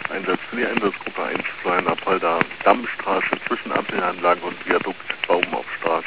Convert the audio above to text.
Einsatz für die Einsatzgruppe 1 Florian Apolda, Dammstraße zwischen Ampelanlage und Viadukt, Baum auf Straße.